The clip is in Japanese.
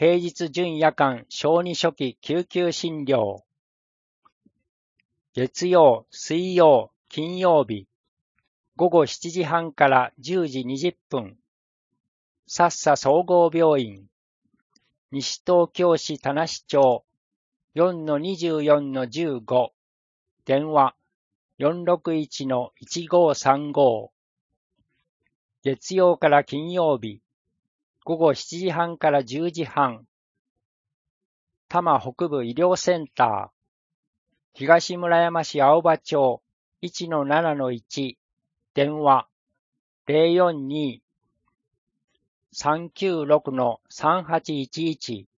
平日準夜間小児初期救急診療。月曜、水曜、金曜日、午後7時半から10時20分。さっさ総合病院。西東京市田無町 4-24-15。電話 461-1535。月曜から金曜日、午後7時半から10時半。多摩北部医療センター。東村山市青葉町 1-7-1。電話 042-396-3811。